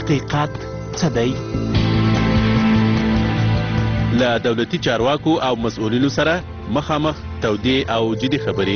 حقیقت څه دی؟ له دولتي چارواکو او مسؤلینو سره مخامخ تودې او جدي خبرې.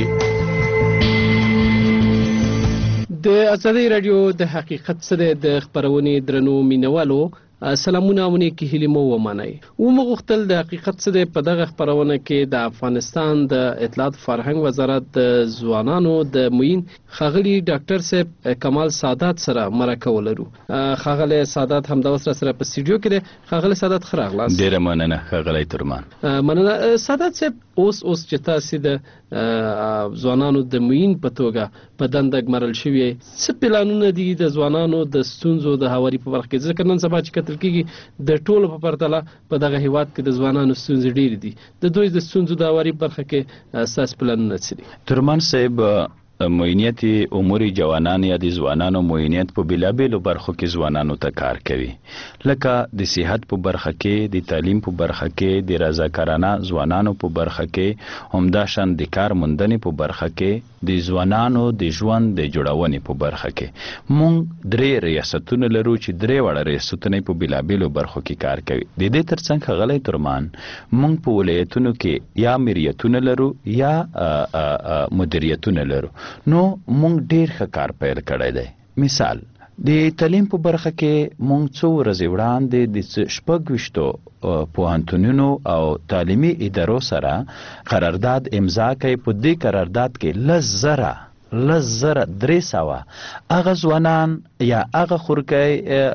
د ازادۍ راډیو د حقیقت څه دی د خپرونې درنو مینوالو سلامونه او نیکې هیلې مو ومنئ. ومغوښتل د حقیقت څه دی په دغه خپرونه کې د افغانستان د اطلاعات فرهنګ وزارت د ځوانانو د معین ښاغلي ډاکټر صاحب کمال سادات سره مرکه ولرو. ښاغلی سادات همدا اوس راسره په سټوډیو کې دی. ښاغلی سادات ښه راغلاست. ډېره مننه ښاغلی ترمان. مننه سادات صاحب. اوس چې تاسې د ځوانانو د معین په توګه په دنده ګمارل شوي، څه پلانونه دي د ځوانانو د ستونزو د هواري په برخه کې؟ ځکه نن سبا چې کتل کېږي د ټولو په پرتله په دغه هیواد کې د ځوانانو ستونزې ډېرې دي. د دوی د ستونزو د هواري په برخه کې ستاسې پلانونه څه دي؟ ترمان صاحب، معینیت امور جوانان یا د ځوانانو معینیت په بېلابېلو برخو کې ځوانانو ته کار کوي، لکه د صحت په برخه کې، د تعلیم په برخه کې، د رضاکارانه ځوانانو په برخه کې، همداشان د کار موندنې په برخه کې، د ځوانانو د ژوند د جوړونې په برخه کې. مونږ 3 ریاستونه لرو چې 3 واړه ریاستونه په بېلابېلو برخو کې کار کوي. د دې ترڅنګ ښاغلی ترمان، مونږ په ولایتونو کې یا مریتونه لرو یا مدیریتونه لرو. نو مونږ ډیر ښه کار پیل کړی دی. مثال د تعلیم په برخه کې مونږ څو ورځې وړاندې د 26 پوهنتونونو او تعلیمي ادارو سره قرارداد امضا کړی. په دې قرارداد کې 10,300 هغه ځوانان یا هغه خورکۍ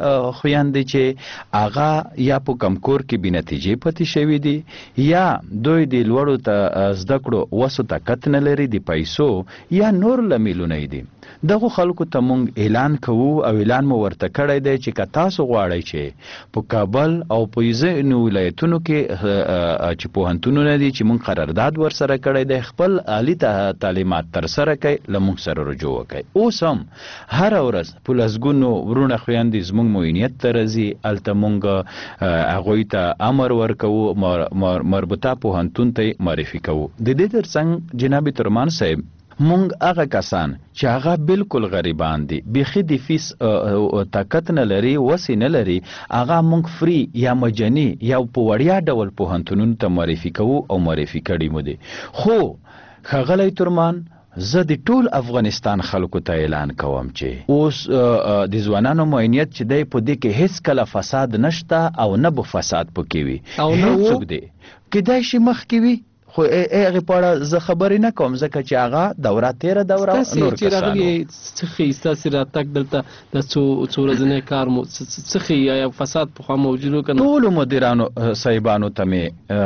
خویندې چې هغه یا په کمکور کې بې نتیجې پاتې شوي دي یا دوی د لوړو زده کړو وسو طاقت نه لري، د پیسو یا نور لاملونه دي. دغه خلکو ته مونږ اعلان کوو او اعلان مو ورته کړی دی چې که تاسو غواړئ چې په کابل او په ځینو ولایتونو کې چې پوهنتونونه دي چې مونږ قرارداد ورسره کړی دی، خپل عالي تعلیمات ترسره کړئ، له مونږ سره رجوع وکړئ. اوس هم هره ورځ په لسګونو ورونه خویندې زمونږ معینیت ته راځي. هلته مونږ هغوی ته امر ورکوو، مربوطه پوهنتون ته معرفي کوو. د دې ترڅنګ جناب ترمان صاحب، مونږ هغه کسان چې هغه بالکل غریبان دي، بیخي د فیس طاقت نه لري، وسې نه لري، هغه مونږ فری یا مجاني یا په وړیا ډول پوهنتونونو ته معرفي کوو او معرفي کړي مو دي. خو ښاغلی ترمان، زه د ټول افغانستان خلکو ته اعلان کوم چې اوس د ځوانانو معینیت چې دی په دې کې هیڅ کله فساد نشته او نه به فساد پکې وي. هیڅوک دی کیدای شي مخکې وي، خو هغې په اړه زه خبرې نه کوم ځکه چې هغه دوره تېره دوره نور کسانو چې راغلي څه ښیي ستاسې راتګ دلته د څو ورځنی کار مو څه ښیي؟ یا فساد پخوا موجود و که نه؟ ټولو مدیرانو صاحبانو ته مې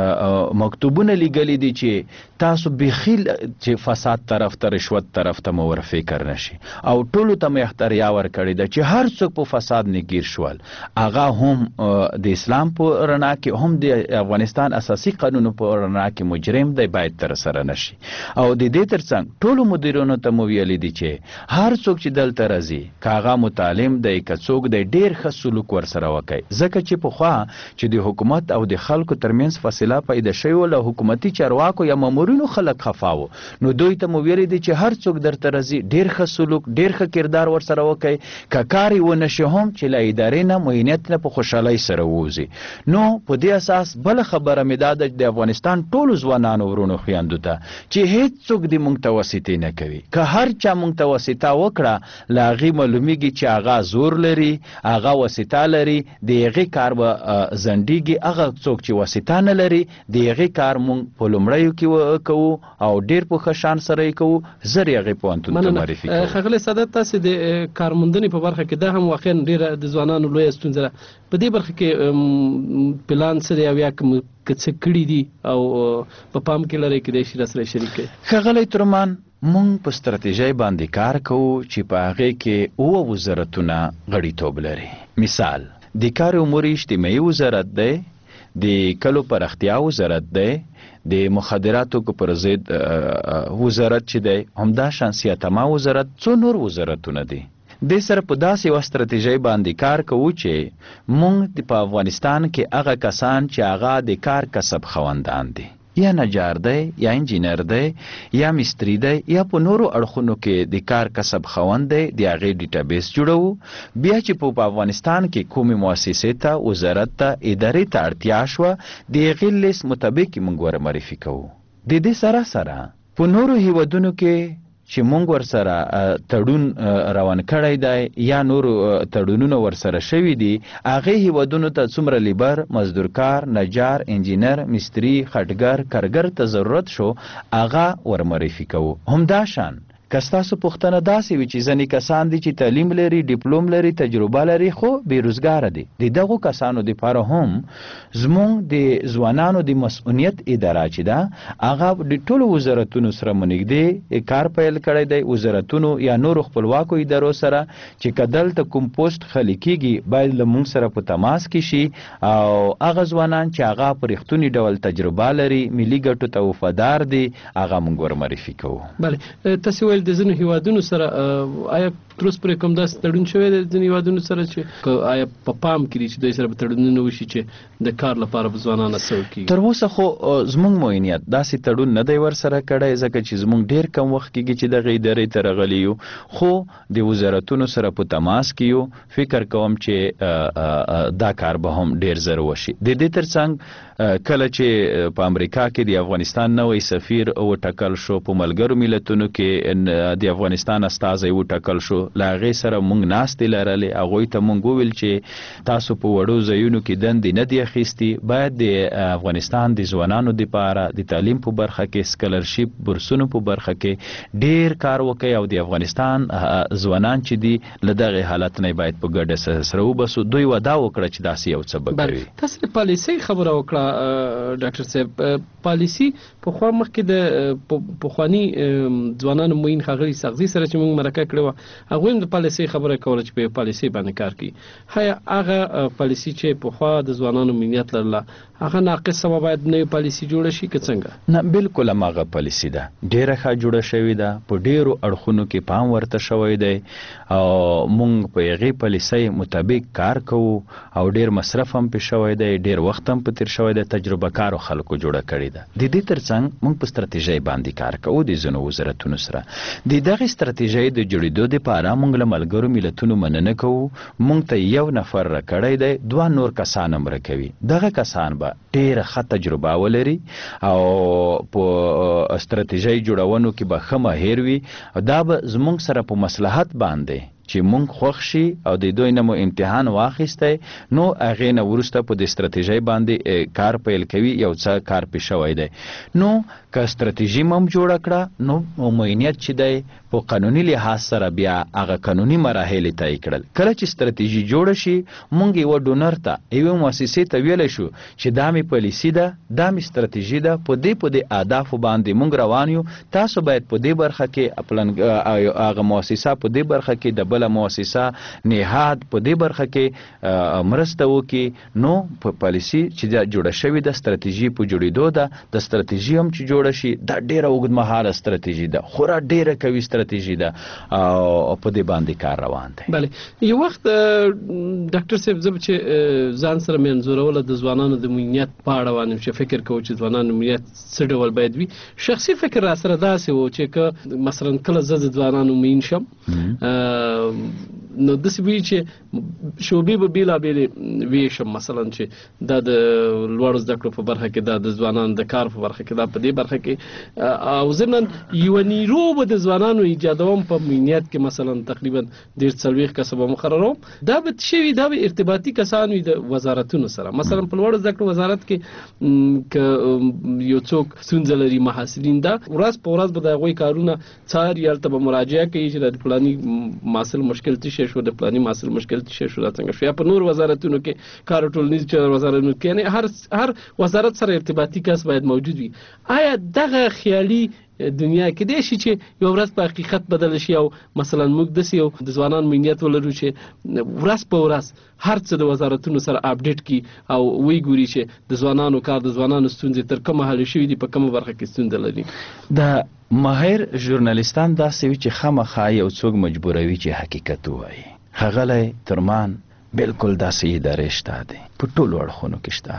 مکتوبونه لیږلي دي چې تاسو بیخي چې فساد طرف ته، رشوت طرف ته مو ورفکر نشي، او ټولو ته مې اختریا ورکړې ده چې هر څوک په فساد نه ګیر شول، هغه هم د اسلام په رڼا کې، هم د افغانستان اساسي قانونو په رڼا کې مجرم دی، باید تر سره نشي. او د دې ترڅنګ ټولو مدیرانو ته مو ویلي دي چې هر څوک چې دلته راځي، که هغه متعلم دی که څوک دی، ډېر ښه سلوک ورسره وکړي. ځکه چې پخوا چې د حکومت او د خلکو ترمنځ فاصله پیدا شوې وه، له حکومتي چارواکو یا مامورینو خلک خفا وو، نو دوی ته مو ویلي دي چې هر څوک درته راځي، ډېر ښه سلوک، ډېر ښه کردار ورسره وکړي، که کار یې ونه شي هم چې له ادارې نه معینیت نه په خوشحالۍ سره ووځي. نو په دې اساس بله خبره مې دا ده چې د افغانستان ټولو ځوانانو ورونو خویندو ته چې هیڅوک دې مونږ ته واسطې نه کوي. که هر چا مونږ ته واسطه وکړه، له هغې معلومیږي چې هغه زور لري، هغه واسطه لري، د هغې کار به ځنډېږي. هغه څوک چې واسطه نه لري، د هغې کار مونږ په لومړیو کې کوو او ډېر په ښه شان سره یې کوو، زر یې هغې پوهنتون ته معرفي کوو. ښاغلی سادات، تاسې د کارموندنې په برخه کې دا هم واقعا ډېره د ځوانانو لویه ستونزه ده. په دې برخه کې پلان څه دی او یا که څه کړي دي او په پام کې لرئ کیدای شي راسره شریک کړئ؟ ښاغلی ترمان، مونږ په ستراتیژۍ باندې کار کوو چې په هغې کې 9 وزارتونه غړیتوب لري. مثال د کار امور اجتماعي وزارت دی، د کلو پراختیا وزارت دی، د مخدراتو پر ضد وزارت چې دی، همداشان سیاتما وزارت، څو نور وزارتونه دي. د سره په داسې یوه ستراتیژۍ باندې کار کوو چې مونږ په افغانستان کې هغه کسان چې هغه د کار کسب خوندان دي، یا نجار دی یا انجینر دی یا مستری دی یا په نورو اړخونو کې د کار کسب خوند دی د هغې ډیټابیس جوړو. بیا چې په افغانستان کې کومې مؤسسې ته وزارت ته ادارې ته اړتیا شوه د هغې لیست مطابق موږ ور معرفي کوو. د دې سره سره په نورو هیوادونو کې چې مونږ ورسره تړون روان کړی دی یا نور تړونونه ورسره شوي دي هغې هیوادونو ته څومره لیبر، مزدورکار، نجار، انجینر، مستری، خټګر، کارګر ته ضرورت شو هغه ور معرفي کوو. همداشان که ستاسو پوښتنه داسې وي چې ځینې کسان دي چې تعلیم لري، ډیپلوم لري، تجربه لري خو بېروزګاره دي، د دغو کسانو دپاره هم زموږ د ځوانانو د مسؤلیت اداره چې ده هغه د ټولو وزارتونو سره منږدې کار پیل کړی دی. وزارتونو یا نورو خپلواکو ادارو سره چې که دلته کوم پوسټ خالي کیږي باید له موږ سره په تماس کې شي او هغه ځوانان چې هغه په رښتوني ډول تجربه لري، ملي ګټو ته وفادار دي، هغه موږ ور معرفي کوو. بله، تاسې ویل د ځینو هیوادونو سره آیا تر اوسه پورې کوم داسې تړون شوی دی د ځینو هیوادونو سره چې آیا په پام کې دي چې دوی سره به تړونونه وشي چې د کار لپاره به ځوانان هڅول کېږي؟ تر اوسه خو زموږ معینیت داسې تړون نه دی ورسره کړی ځکه چې زموږ ډېر کم وخت کېږي چې دغې ادارې ته راغلي یو، خو د وزارتونو سره په تماس کې یو. فکر کوم چې دا کار به هم ډېر زر وشي. د دې ترڅنګ کله چې په امریکا کې د افغانستان نوی سفیر وټاکل شو، په ملګرو ملتونو کې د افغانستان استازی وټاکل شو، له هغې سره موږ ناستې لرلې. هغوی ته موږ وویل چې تاسو په وړو ځایونو کې دندې نه دي اخیستي، باید د افغانستان د ځوانانو دپاره د تعلیم په برخه کې، سکالرشپ بورسونو په برخه کې ډېر کار وکړي او د افغانستان ځوانان چې دي له دغې حالت نه باید په ګډه سره وباسو. دوی وعده وکړه چې داسې یو څه به کوي. تاسو د پالیسۍ خبره وکړه ډاکټر صاحب. پالیسي پخوا مخکې د پخواني ځوانانو موین ښاغلي ساغزي سره چې موږ مرکه کړې وه هغوی هم د پالیسۍ خبره کوله چې په پالیسۍ باندې کار کوي. هیا هغه پالیسي چې پخوا د ځوانانو مینیت لرله هغه ناقصه وه، باید نوې پالیسي جوړه شي که څنګه؟ نه، بالکل هماغه پالیسي ده، ډېره ښه جوړه شوې ده، په ډېرو اړخونو کې پام ورته شوی دی او موږ په هغې پالیسۍ مطابق کار کوو او ډېر مصرف هم پې شوی دی، ډېر وخت هم په تېر شوی دی، تجربه کارو خلکو جوړه کړې ده. د دې ترڅنګ موږ په ستراتیژۍ باندې کار کوو د ځینو وزارتونو سره. د دغې ستراتیژۍ د جوړېدو دپاره موږ له ملګرو ملتونو مننه کوو. موږ ته یو نفر راکړی دی، 2 نور کسان هم راکوي. دغه کسان به ډېره ښه تجربه ولري او په ستراتیژۍ جوړونو کې به ښه ماهر وي. دا به زموږ سره په مصلحت باندې چې مونږ خوښ شي او د دوی نه مو امتحان واخیستی، نو هغې نه وروسته په د ستراتیژۍ باندې کار پیل کوي. یو څه کار پې شوی دی، نو که ستراتیژي م هم جوړه کړه نو معینیت چې دی په قانوني لحاظ سره بیا هغه قانوني مراحل یې طی کړل. کله چې ستراتیژي جوړه شي موږ یوه ډونر ته، یوې مؤسسې ته ویلی شو چې دا مې پالیسي ده، دا مې ستراتیژي ده، په دې اهدافو باندې موږ روان یو، تاسو باید په دې برخه کې هغه مؤسسه په دې برخه کې د بله مؤسسه نهاد په دې برخه کې مرسته وکړي. نو په پالیسي چې جوړه شوې ده، ستراتیژي په جوړېدو ده. د ستراتیژي هم چې جوړه شي دا ډېره اوږدمهاله ستراتیژي ده، خورا ډېره قوي ستراتیژي ده او په دې باندې کار روان دی. بله، یو وخت ډاکټر صاحب زه چې ځان سره مې انځوروله د ځوانانو د موینیت په اړه باندې چې فکر کوو چې ځوانانو موینیت څه ډول باید وي، شخصي فکر را سره داسې و چې که مثلا کله زه د ځوانانو موین شم نو داسې وي چې شعبې به بېلابېلې ویشم، مثلا چې دا د لوړو زده کړو په برخه کې، دا د ځوانانو د کار په برخه کې، دا په دې برخه کې، او ضمن یوه نیرو به د ځوانانو ایجادوم په موینیت کې، مثلا تقریبا 40 کسه به مقرروم. دا به شوي، دا به ارتباطي کسان وي د وزارتونو سره. مثلا په لوړو زده کړو وزارت کې که یو څوک ستونزه لري محصلین، دا ورځ په ورځ به د هغوی کارونه څاري، هلته به مراجعه کوي چې د فلاني محصل مشکل څه شو، د فلاني محصل مشکل څه شو، دا څنګه شو. یا په نور وزارتونو کې، کار او ټولنیز وزارتونو کې، یعنې هر وزارت سره ارتباطي کس باید موجود وي. آیا دغه خیالي دنیا کې دی شي چې یو ورځ په حقیقت بدل شي او مثلا موږ داسې یو د ځوانانو موینیت ولرو چې ورځ په ورځ هر څه د وزارتونو سره اپډیټ کی او وی ګوري چې د ځوانانو کار، د ځوانانو ستونزې تر کومه حل شوي دي، په کومه برخه کې ستونزه لري؟ د ماهر ژورنالیستان داسې وي چې خامخا یو څوک مجبوروي چې حقیقت ووایي. ښاغلی ترمان، بالکل داسې ادارې شته دي، په ټولو اړخونو کې شته دي.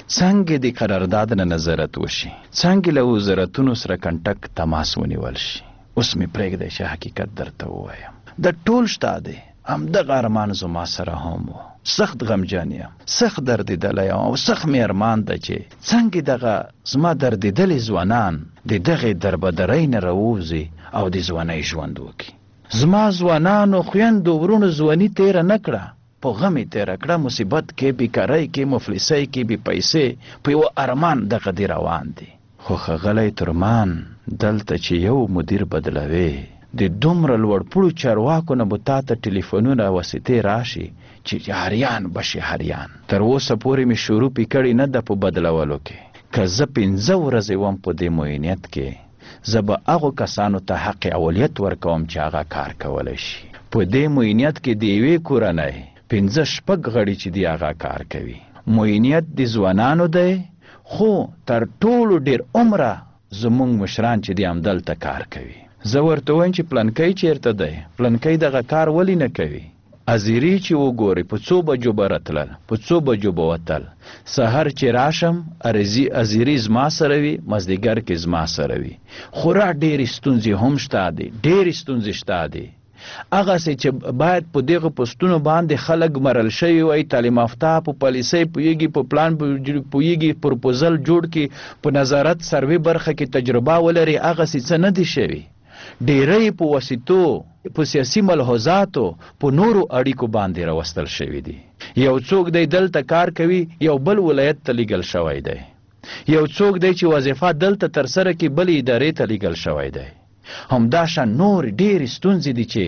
څنګه د قرارداد نه نظارت وشي، څنګه له وزارتونو سره کنټک تماس ونیول شي. اوس مې پرېږدی چې حقیقت درته ووایم، د ټول شته دی همدغه ارمان زما سره هم و. سخت غمجن یم، سخت دردېدلی یم او سخت مې ارمان ده چې څنګه دغه زما دردېدلي ځوانان د دغې دربدرۍ نه راووځي او د ځوانۍ ژوند وکړي. زما ځوانانو خویندو ورونو ځواني تېره نه کړه، په غم یې تېره کړه، مصیبت کې، بیکارۍ کې، مفلسۍ کې، بې پیسې، په یوه ارمان دغه دی روان دی. خو ښاغلی ترمان، دلته چې یو مدیر بدلوي د دومره لوړپوړو چارواکو نه به تا ته ټلیفونونه واسطې راشي چې هریان بشي هریان. تر اوسه پورې مې شروع پې کړې نه ده په بدلولو کې. که زه 15 ورځې وم په دې معینیت کې، زه به هغو کسانو ته حق اولیت ورکوم چې هغه کار کولی شي. په دې معینیت کې د یوې کورنۍ 15-16 غړي چې دی هغه کار کوي. معینیت د ځوانانو دی، خو تر ټولو ډېر عمره زمونږ مشران چې دی همدلته کار کوي. زه ورته وایم چې پلنکی چیرته دی، پلنکی دغه کار ولې نه کوي. ازیري چې وګورئ په 2 بجو به راتلل، په 2 بجو به وتل. سهار چې راشم ازیري زما سره وي، مازدیګر کې زما سره وي. خورا ډېرې ستونزې هم شته دي، ډېرې ستونزې شته دي. هغسې چې باید په دغه پوسټونو باندې خلک مرل شوي وای، تعلیم یافته په پالیسۍ پوهېږي، په پلان پوهېږي، پروپوزل جوړ کړي، په نظارت سروې برخه کې تجربه ولري، هغسې څه نه دي شوي. ډیری په وسیتو، په سیاسي ملحوظاتو، په نورو اړیکو باندې راوستل شوي دي. یو څوک دی دلته کار کوي، یو بل ولایت ته لیږل شوی دی. یو څوک دی چې وظیفه دلته ترسره کړي، بل ادارې ته لیږل شوی دی. همداشان نور ډېرې ستونزې دي چې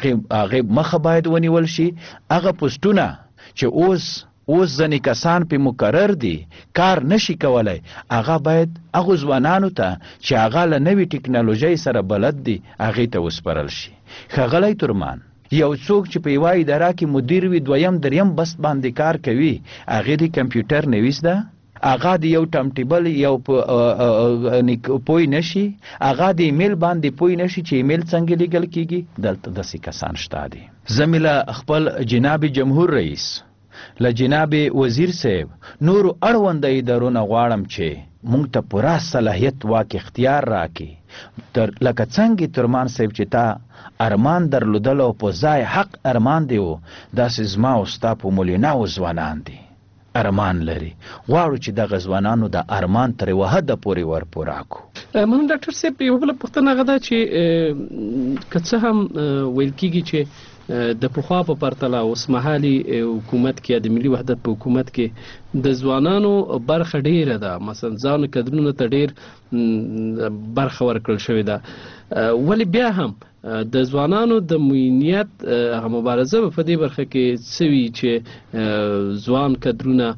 هغې مخه باید ونیول شي. هغه پوسټونه چې اوس ځینې کسان پې مقرر دي کار نشي کولی، هغه باید هغو ځوانانو ته چې هغه له نوې ټکنالوژۍ سره بلد دي هغې ته وسپارل شي. ښاغلی ترمان، یو څوک چې په یوه اداره کې مدیر وي، 2یم 3یم بست باندې کار کوي، هغې د کمپیوټر نویس ده، هغه د یو ټم ټیبل یو پوی نشي، هغه د ایمیل باندې پوی نشي چې ایمیل څنګه لیږل کیږي. دلته داسې کسان شته دي. زه مې له خپل جناب جمهور رئیس، له جناب وزیر صاحب، نورو اړونده ادارو نه غواړم چې مونږ ته پوره صلاحیت واک اختیار راکړي. لکه څنګه ترمان صاحب چې تا ارمان درلودل او په ځای حق ارمان دی و، داسې زما او ستا په مولیناو ځوانان دي ارمان لري. غواړو چې دغه ځوانانو د ارمان تر یوه حده پورې ورپوره کړو. منم ډاکټر صاحب، یوه بله پوښتنه هغه ده چې که څه هم ویل کېږي چې د پخوا په پرتله اوسمهالي حکومت کې یا د ملي وحدت په حکومت کې د ځوانانو برخه ډیره ده، مثلا ځانو کدرونو ته ډیر برخه ورکړل شوې ده، ولی بیا هم د ځوانانو د معینیت هغه مبارزه په دې برخه کې سوي چې ځوان کدرونه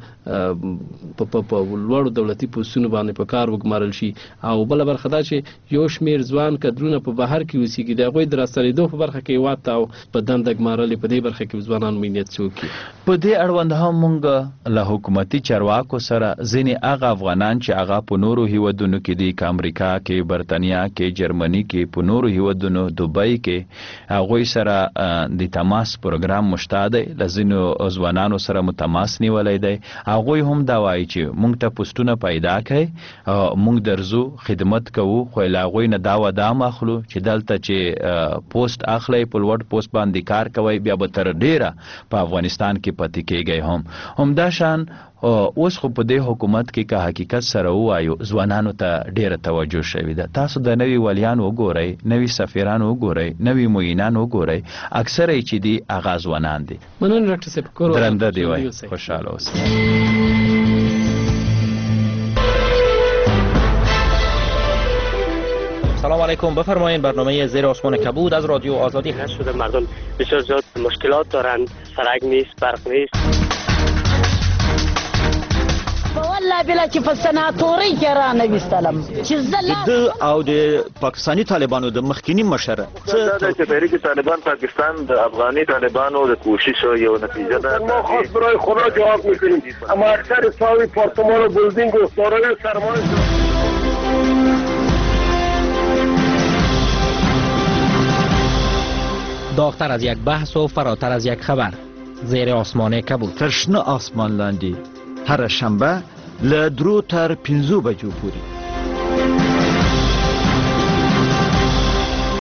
په لوړو دولتي پوستونو باندې په کار وګمارل شي، او بله برخه دا چې یو شمېر ځوان کدرونه په بهر کې اوسېږي، د هغوی د راستنېدو په برخه کې هېواد ته او په دنده ګمارلې په دې برخه کې ځوانان معینیت څه وکړي. په دې اړوند هم موږ له حکومتي چارواکو سره ځینې هغه افغانان چې هغه په نورو هیوادونو کې دي، که امریکا کې، برطانیا کې، جرمني کې، په نورو هیوادونو دوبۍ کې، هغوی سره د تماس پروګرام مشته دی. له ځینو ځوانانو سره مو تماس نیولی دی. هغوی هم دا وایي چې موږ ته پوسټونه پیدا کړئ، موږ درځو خدمت کوو، خو له هغوی نه دا ودام اخلو چې دلته چې پوسټ اخلئ، په لوړ پوسټ باندې کار کوئ، بیا به تر ډیره په افغانستان کې پاتې کېږئ. همداشان اوس خو په دې حکومت کې که حقیقت سره ووایو، ځوانانو ته ډیره توجه شوې ده. تاسو د نوي والیان وګورئ، نوي سفیران وګورئ، نوي معینان وګورئ، اکثره یې چې دي هغه ځوانان دي. مننه ډاکټر صاحب، کور درنده دی وای، خوشحاله اوسئ. سلام علیکم، بفرمایید. برنامه زیر آسمان کبود از رادیو آزادی هست. شده مردم بسیار زیاد مشکلات دارند، سرک نیست، برق نیست. والله بلا چې په سناتورۍ کې را نویستلم چې د او د پاکستاني طالبانو د مخکینی مشر دا چې تحریک طالبان پاکستان د افغاني طالبانو د کوشش یو نتیجه ده. ما خاص برای خدا جواب میکنیم، اما اکثر ساوی پارتمان و بلدینگ و سارای سرمایه داغتر از یک بحث و فراتر از یک خبر، زیر آسمان کبود. تر شنه آسمان لاندې هر شنبه له 3 تر 5 بجو پورې.